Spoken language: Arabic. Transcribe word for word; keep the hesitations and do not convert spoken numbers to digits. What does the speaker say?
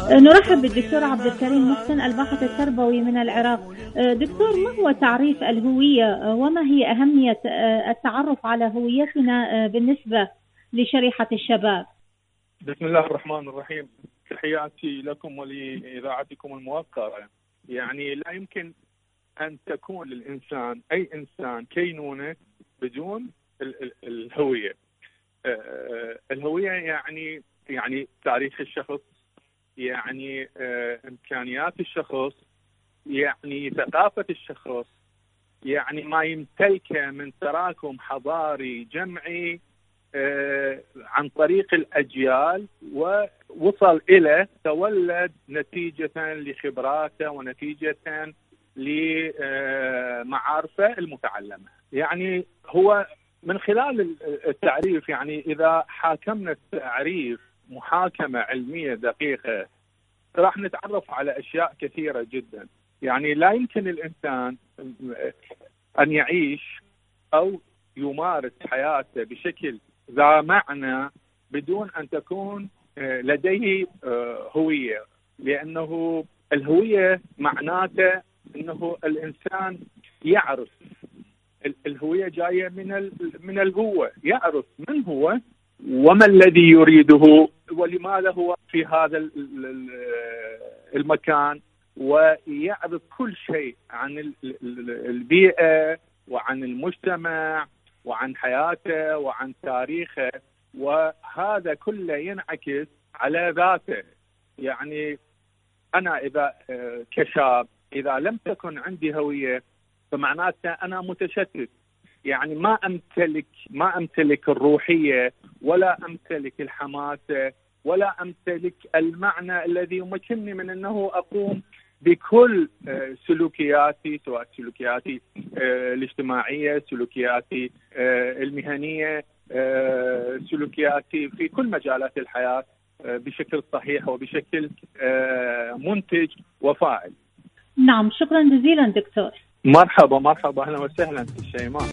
نرحب بالدكتور عبد الكريم محسن الباحث التربوي من العراق. دكتور، ما هو تعريف الهوية وما هي أهمية التعرف على هويتنا بالنسبة لشريحة الشباب؟ بسم الله الرحمن الرحيم. تحياتي لكم ولإذاعتكم الموقرة. يعني لا يمكن أن تكون للإنسان أي إنسان كينونة بدون الهوية. الهوية يعني يعني تاريخ الشخص، يعني إمكانيات الشخص، يعني ثقافة الشخص، يعني ما يمتلكه من تراكم حضاري جمعي عن طريق الأجيال ووصل إلى تولد نتيجة لخبراته ونتيجة لمعارفه المتعلمة. يعني هو من خلال التعريف، يعني إذا حاكمنا التعريف محاكمة علمية دقيقة راح نتعرف على أشياء كثيرة جدا. يعني لا يمكن الإنسان أن يعيش أو يمارس حياته بشكل ذا معنى بدون أن تكون لديه هوية، لأنه الهوية معناته أنه الإنسان يعرف. الهوية جاية من من الهوة، يعرف من هو وما الذي يريده ولماذا هو في هذا المكان، ويعرف كل شيء عن البيئة وعن المجتمع وعن حياته وعن تاريخه، وهذا كله ينعكس على ذاته. يعني أنا إذا كشاب إذا لم تكن عندي هوية فمعناته أنا متشتت، يعني ما أمتلك ما أمتلك الروحية ولا أمتلك الحماسة ولا أمتلك المعنى الذي يمكنني من أنه أقوم بكل سلوكياتي، سواء سلوكياتي الاجتماعية، سلوكياتي المهنية، سلوكياتي في كل مجالات الحياة بشكل صحيح وبشكل منتج وفاعل. نعم، شكرا جزيلا دكتور. مرحبا مرحبا، أهلا وسهلا شيماء.